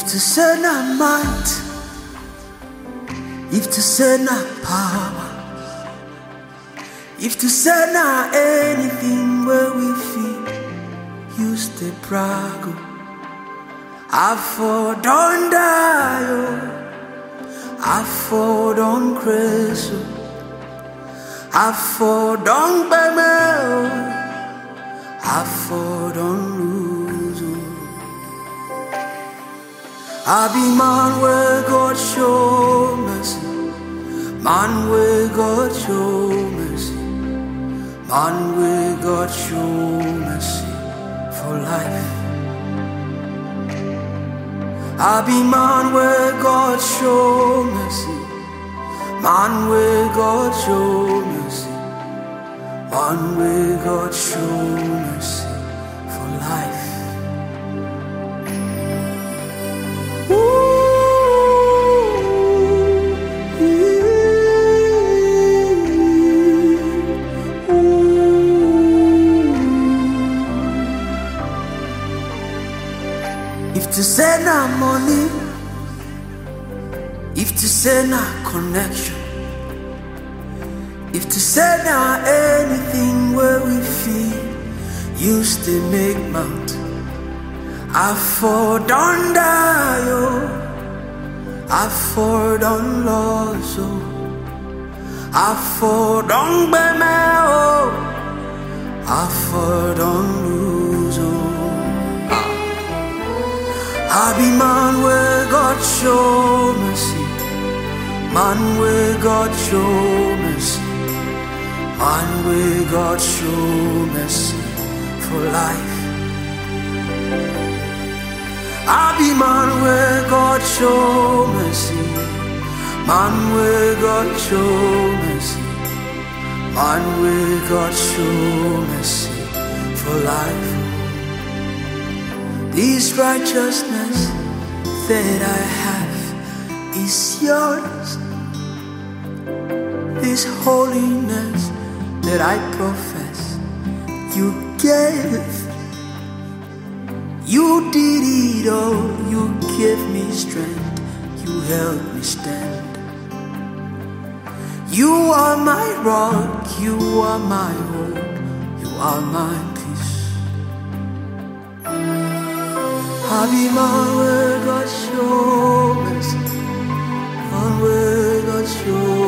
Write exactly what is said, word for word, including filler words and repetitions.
to send a might, if to send a power, if to send a anything where we feel, use the prago. I for don't die, oh. I for don't crazy, oh. I for don't be me, oh. I for don't lose, oh. I be man where God show mercy, man where God show mercy, man where God show mercy for life. I be man where God show mercy, man where God show mercy, man where God show mercy for life. If to send our money, if to send our connection, if to send our anything where we feel, used to make mount. I for don't die, oh. I for don't lose, oh. I for don't be me, oh. I for don't lose, oh. I be man where God show mercy, man where God show mercy, man where God show mercy for life. I be man where God show mercy, man where God show mercy, man where God show mercy for life. This righteousness that I have is yours. This holiness that I profess, you gave. You did it all. You gave me strength. You helped me stand. You are my rock. You are my hope. You are my peace. I be man where God show mercy, man where God show